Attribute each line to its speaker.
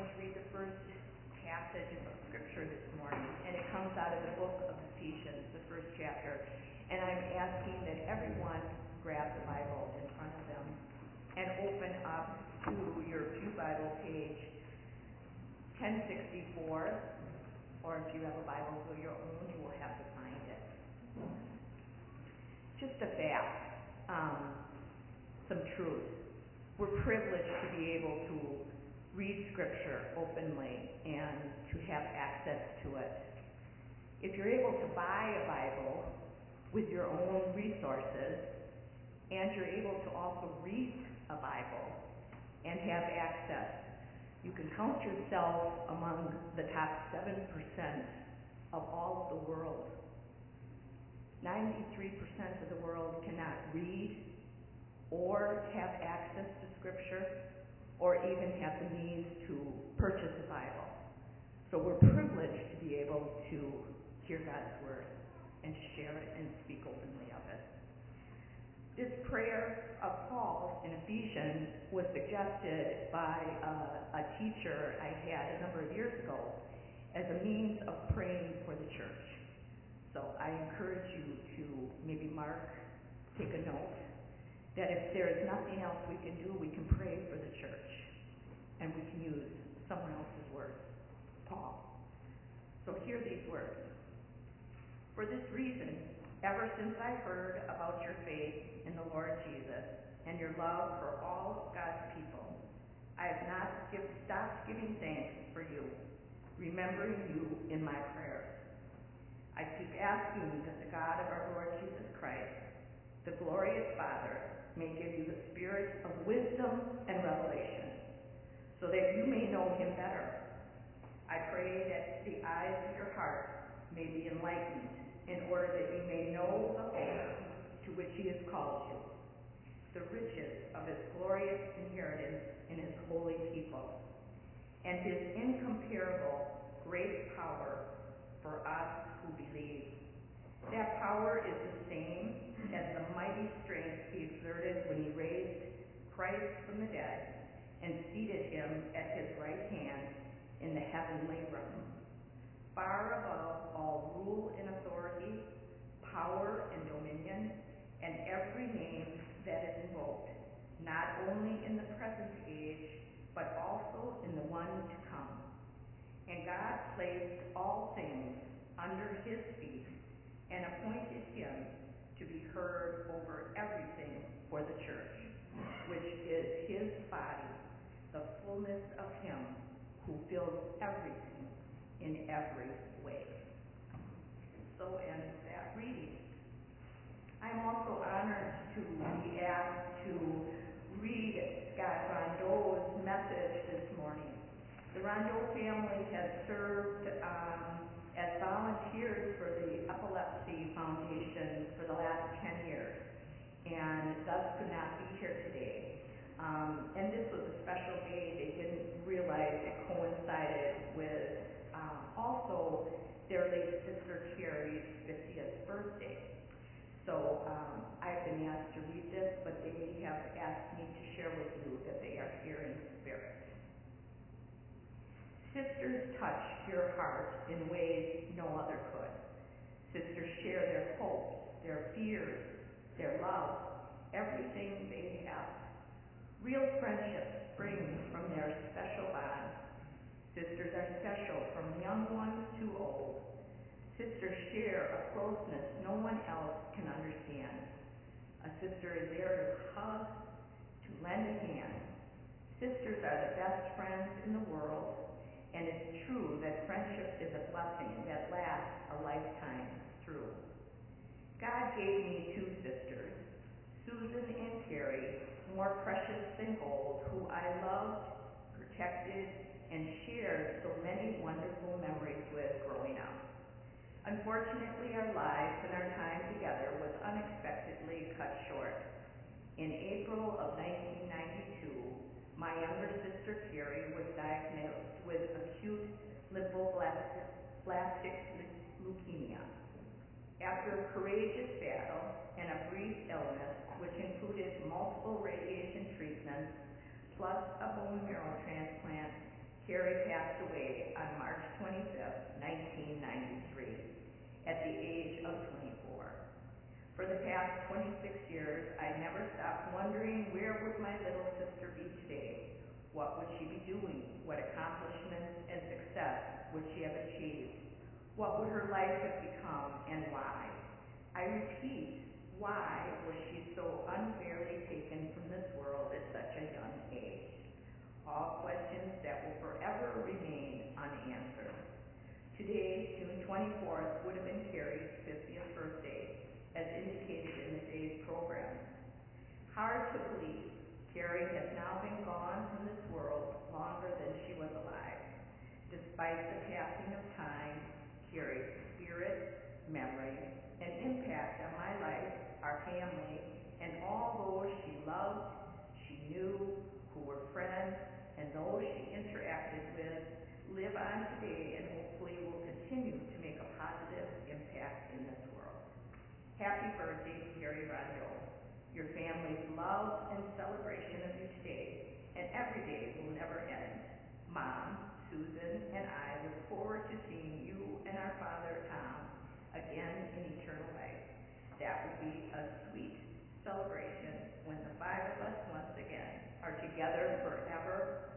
Speaker 1: going to read the first passage of Scripture this morning, and it comes out of the book of Ephesians, the first chapter. And I'm asking that everyone grab the Bible in front of them and open up to your Pew Bible page 1064, or if you have a Bible of your own, you will have to find it. Just a fact, some truth. We're privileged to be able to read Scripture openly and to have access to it. If you're able to buy a Bible with your own resources, and you're able to also read a Bible and have access, you can count yourself among the top 7% of all of the world. 93% of the world cannot read or have access to Scripture or even have the means to purchase a Bible. So we're privileged to be able to hear God's Word and to share it and speak openly of it. This prayer of Paul's in Ephesians was suggested by a teacher I had a number of years ago as a means of praying for the church. So I encourage you to maybe take a note, that if there is nothing else we can do, we can pray for the church, and we can use someone else's words, Paul. So hear these words. For this reason, ever since I heard about your faith in the Lord Jesus and your love for all of God's people, I have not stopped giving thanks for you, remembering you in my prayers. I keep asking that the God of our Lord Jesus Christ, the glorious Father, may give you the spirit of wisdom and revelation, so that you may know him better. I pray that the eyes of your heart may be enlightened, in order that you may know the hope to which he has called you, the riches of his glorious inheritance in his holy people, and his incomparable great power for us who believe. That power is the same as the mighty strength he exerted when he raised Christ from the dead and seated him at his right hand in the heavenly realm, far above all rule and authority, power and dominion, and every name that is invoked, not only in the present age, but also in the one to come. And God placed all things under his feet and appointed him to be heard over everything for the church, which is his body, the fullness of him who fills everything in every way. So ends that reading. I'm also honored to be asked to read Scott Rondeau's message this morning. The Rondeau family has served as volunteers for the Epilepsy Foundation for the last 10 years, and thus could not be here today. And this was a special day. They didn't realize it coincided with also their late sister Carrie's 50th birthday. So I've been asked to read this, but they have asked me to share with you that they are here in spirit. Sisters touch your heart in ways no other could. Sisters share their hopes, their fears, their love, everything they have. Real friendship springs from their special bonds. Sisters are special from young ones to old. Sisters share a closeness no one else can understand. A sister is there to hug, to lend a hand. Sisters are the best friends in the world, and it's true that friendship is a blessing that lasts a lifetime through. God gave me two sisters, Susan and Carrie, more precious than gold, who I loved, protected, and shared so many wonderful memories with growing up. Unfortunately, our lives and our time together was unexpectedly cut short. In April of 1992, my younger sister Carrie was diagnosed with acute lymphoblastic leukemia. After a courageous battle and a brief illness, which included multiple radiation treatments, plus a bone marrow transplant, Carrie passed away on March 25th, 1993, at the age of 24. For the past 26 years, I never stopped wondering, where would my little sister be today? What would she be doing? What accomplishments and success would she have achieved? What would her life have become, and why? I repeat, why was she so unfairly taken from this world at such a young age? All questions that will forever remain unanswered. Today, June 24th, would have been Carrie's 50th birthday, as indicated in the day's program. Hard to believe, Carrie has now been gone from this world longer than she was alive. Despite the passing of time, Carrie's spirit, memory, and impact on my life, our family, and all those she loved, she knew, who were friends, and those she interacted with, live on today and hopefully will continue to make a positive impact in this world. Happy birthday, Carrie Rondeau. Your family's love and celebration of you today and every day will never end. Mom, Susan, and I look forward to seeing you and our father, Tom, again in eternal life. That will be a sweet celebration when the five of us once again are together forever